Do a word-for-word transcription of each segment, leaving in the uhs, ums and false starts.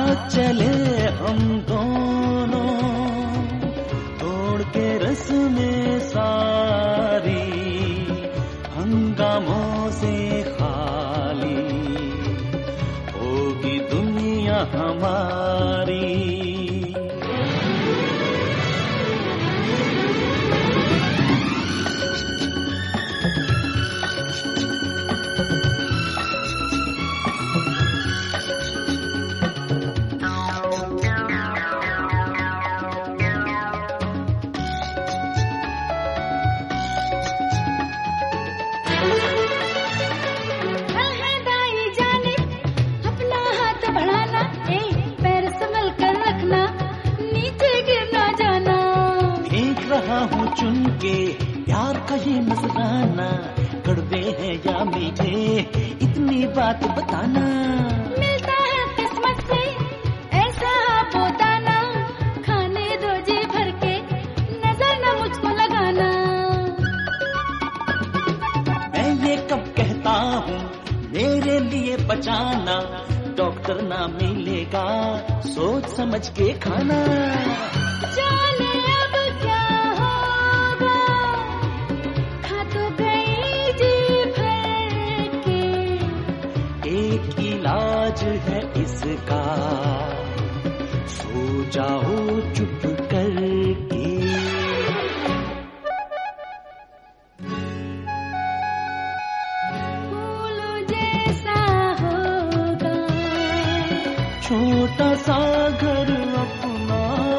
साथ चले हम दोनों, तोड़ के रस्में सारी, हंगामों से खाली होगी दुनिया हमारी। चुन के प्यार का ये नजराना, कड़वे हैं या मीठे इतनी बात बताना। मिलता है किस्मत से ऐसा पोताना, खाने दो जी भर के नजर न मुझको लगाना। मैं ये कब कहता हूँ मेरे लिए बचाना, डॉक्टर ना मिलेगा सोच समझ के खाना। जाने अब क्या होगा, खा तो गई जी भर के। एक इलाज है इसका, सो जाओ चुप करके। फूल जैसा होगा छोटा सा घर अपना,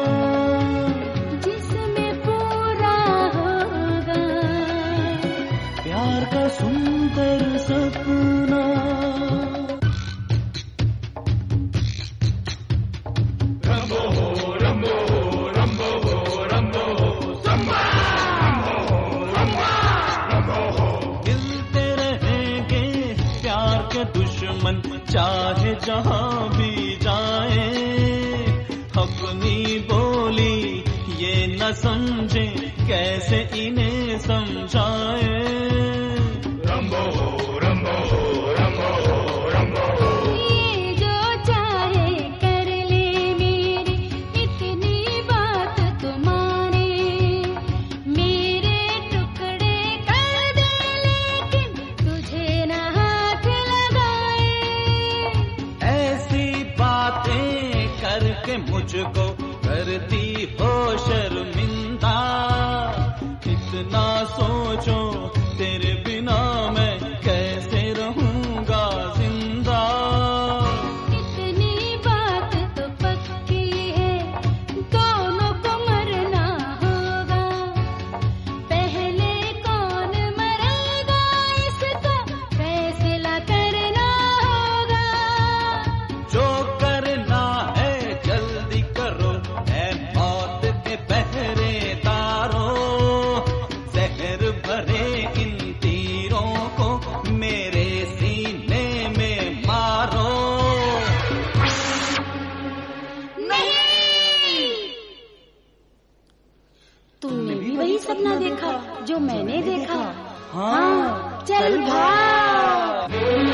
जिसमें पूरा होगा प्यार का सुंदर सपना। रंबो हो रंबो हो रंबो हो रंबो हो सम्मा, रंबो हो। मिलते रहेंगे प्यार के दुश्मन चाहे जहां भी जाए, अपनी बोली ये न समझे कैसे इन्हें समझाए। रंबो हो रंबो हो रंबो हो रंबो हो। ये जो चाहे कर ले मेरी इतनी बात तुम्हारे, मेरे टुकड़े कर दे लेकिन तुझे न हाथ लगाए। ऐसी बातें करके मुझको करती हो शर्मिंदा, इतना सोचो तेरे बिना मैं कैसे रहूंगा जिंदा। इतनी बात तो पक्की है, दोनों को मरना होगा। पहले कौन मरेगा इसका फैसला करना होगा। जो करना है जल्दी करो ऐ मौत के पहरेदारों, जहर भरे इन तीरों को मेरे सीने में मारो। नहीं, तुमने भी वही सपना देखा जो मैंने देखा। हाँ, चल भाग।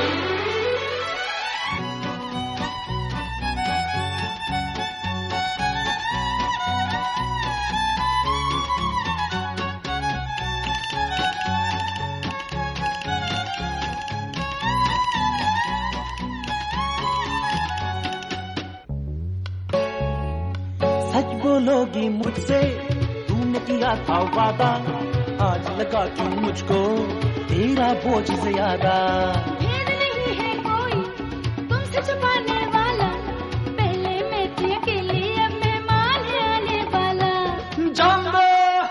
सच बोलोगी मुझसे तूने किया था वादा, आज लगा क्यों मुझको तेरा बोझ ज्यादा। भेद नहीं है कोई तुमसे छुपाने वाला, पहले मैं थी अकेली अब मेहमान है आने वाला। जंबो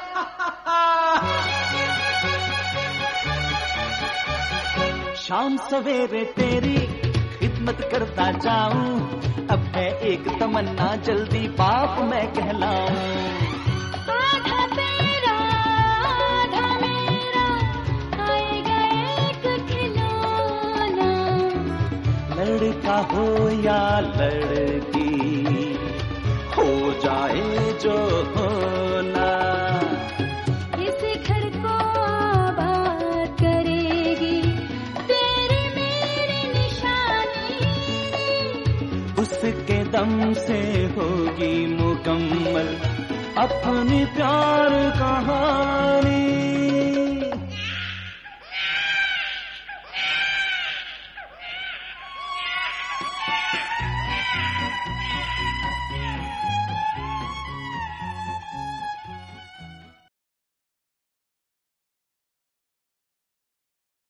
शाम सवेरे तेरी खिदमत करता जाऊं, अब है एक तमन्ना जल्दी बाप मैं कहलाऊं। आधा तेरा आधा मेरा, आएगा एक खिलौना। लड़का हो या लड़की हो जाए जो होना, इस घर को आबाद करेगी तेरी मेरी निशानी। उसके दम से होगी मुकम्मल अपनी प्यार कहानी।